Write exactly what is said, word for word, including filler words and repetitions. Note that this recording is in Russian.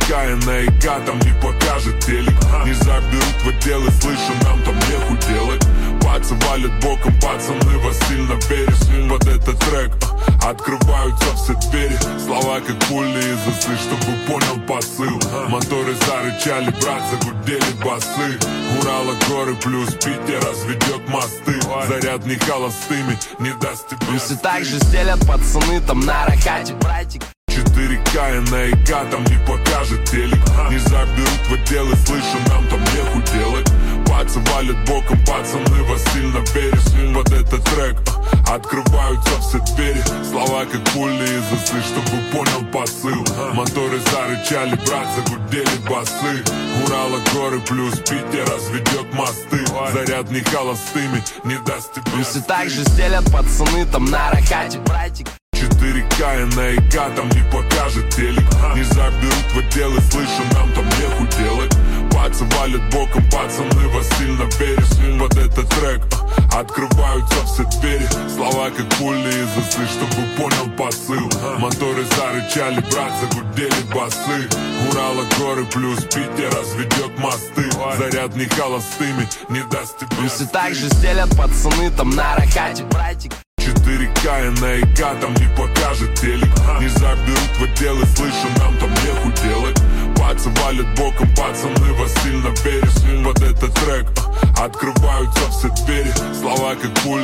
Четыре ка и ка там не покажет телек. Не заберут в отдел и слышу, нам там нехуй делать. Пацы валят боком, пацаны вас сильно верят. Под этот трек открываются все двери. Слова как пули из осы, чтобы понял посыл. Моторы зарычали, брат, загудели басы. Урала горы плюс Питер разведет мосты. Заряд не холостыми, не даст тебе. Все так же стелят пацаны там на ракате, братик. Четыре ка и ка там не покажет телек. Не заберут в отдел и слышу, нам там нехуй делать. Пацы валят боком, пацаны вас сильно верят. Под этот трек открываются все двери. Слова как пули из осы, чтобы понял посыл. Моторы зарычали, брат, загудели басы. Урала горы плюс Питер разведет мосты. Заряд не холостыми, не даст тебе. Все так же стелят пацаны там на ракате, братик. Четыре ка и ка там не покажет телек. Не заберут в отдел и слышу, нам там нехуй делать. Пацы валят боком, пацаны вас сильно верят. Под этот трек открываются все двери. Слова как пули из осы, чтобы понял посыл. Моторы зарычали, брат, загудели басы. Урала горы плюс Питер разведет мосты. Заряд не холостыми, не даст тебе. Все так же стелят пацаны там на ракате, братик. Четыре ка и ка там не покажет телек. Не заберут в отдел и слышу, нам там нехуй делать. Пацы валят боком, пацаны вас сильно верят. Под этот трек открываются все двери. Слова как пули